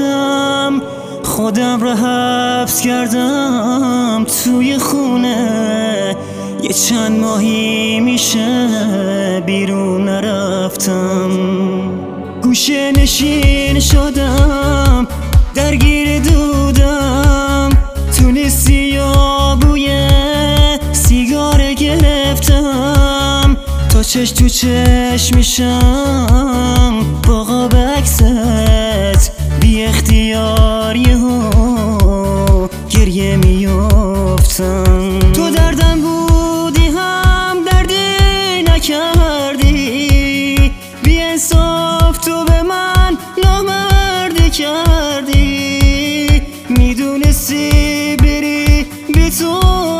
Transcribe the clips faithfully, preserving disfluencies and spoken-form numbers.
رفتم، خودم را حبس کردم توی خونه. یه چند ماهی میشه بیرون نرفتم، گوشه نشین شدم، درگیر دودم، تو سیاه بوی سیگار گرفتم، تا چش تو چش میشم با قاب عکست، بی اختیار یهو گریه میافتم. تو دردم بودی هم دردی نکردی، بی انصاف تو به من نامردی کردی، میدونستی بری بی تو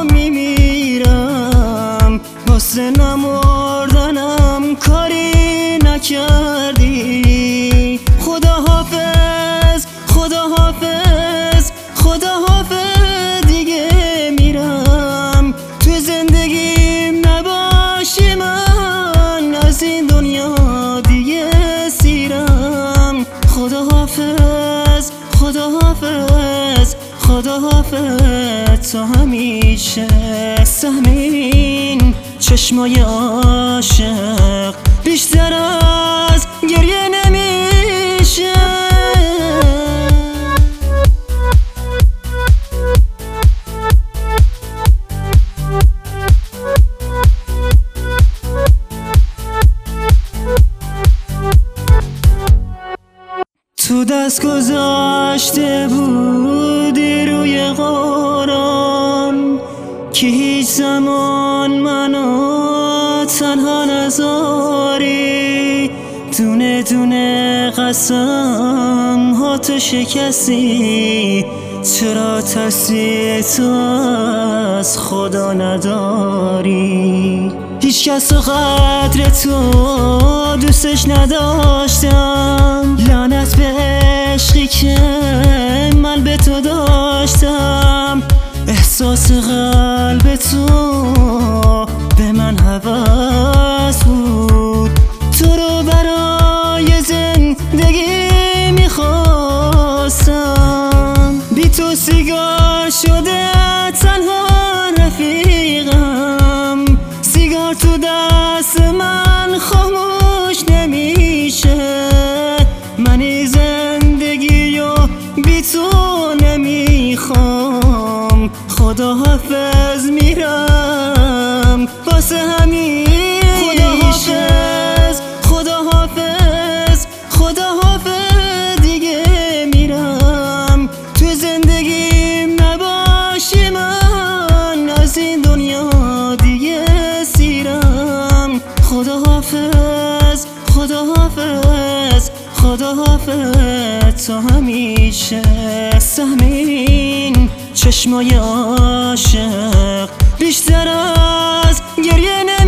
میمیرم، واسه نمردنم کاری نکردی. خدا حافظ خدا حافظ خدا حافظ، دیگه میرم، تو زندگیم نباشی من، از این دنیا دیگه سیرم. خدا حافظ خدا حافظ خدا حافظ تا همیشه. سهم این چشمای عاشق بیشتر از گریه نمیشه. تو دست گذاشته بودی روی قرآن که هیچ زمان منو تنها نذاری، دونه دونه قسم ها تو شکستی، چرا ترسی تو از خدا نداری؟ هیچ کس و قدر تو دوستش نداشتم، لعنت به عشقی که من به تو داشتم، احساس قلب تو به من هوس بود، تو رو برای زندگی میخواستم، بی تو سیگار شده تنها رفیقم، سیگار تو دست من خاموش نمیشه، منی زندگی و بی تو نمیخوام. خدا حافظ میرم واسه همیشه. خدا حافظ خدا حافظ دیگه میرم، تو زندگیم نباشی من، از این دنیا دیگه سیرم. خدا حافظ خدا حافظ خدا حافظ تا همیشه. سهم این چشمای عاشق بیشتر از گریه